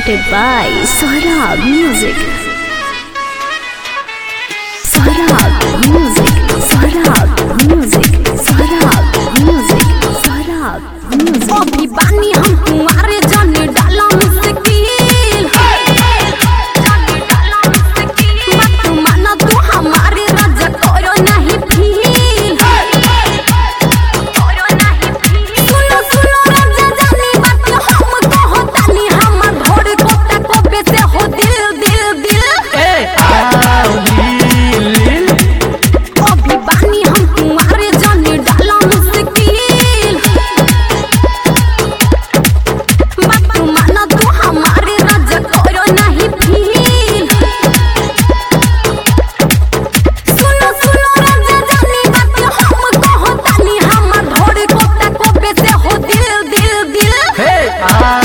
presented by Saurabh Music. Saurabh Music. Saurabh Music. Saurabh Music. Saurabh Music. अभी बानी हम तुम्हारे जाने डाला मुश्किल बात माना तू हमारे राजा करो नहीं फील सुनो सुनो राजा जानी बात हम कहो तानी हम घोड़ कोता को बेसे हो दिल दिल दिल अभी बानी हम तुम्हारे जाने डाला मुश्किल बात माना तू हमारे राजा करो नहीं फील सुनो सुनो राजा जानी बात हम कहो तानी हम घोड़ कोता को बेसे हो दिल दिल दिल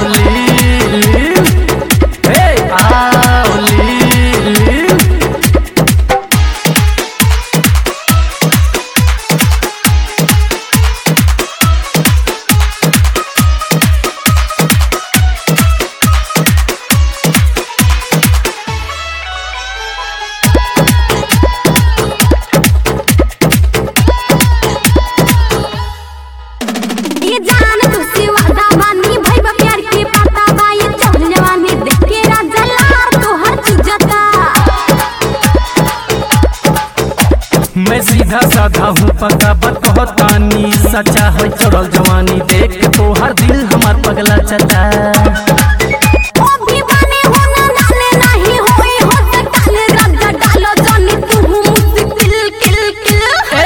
ये जान तुझसे वादा बानी भाई बा प्यार के पता बा ये चल जवानी देख के राजा लार तो हर चुजता मैं सीधा साधा हूँ पक्का बात कहतानी सच्चा है चढ़ल जवानी देख के तो हर दिल हमार पगला चटा अभी बने हो ना नाले नहीं होई हो सकल राजा डालो जानी तू मुश्किल किल किल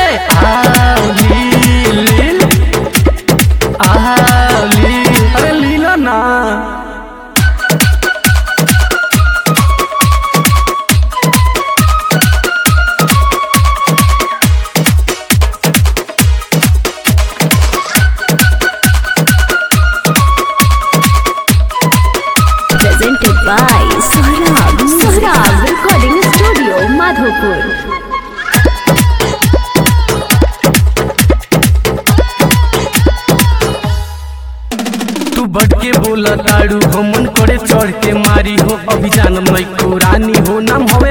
अरे लीला ना Presented by Saurabh Music. Saurabh Recording Studio, Madhopur. तू बढ़ के बोला ताड़ू हो मन करे चढ़ के मारी हो अभिजान मई को रानी हो नाम हो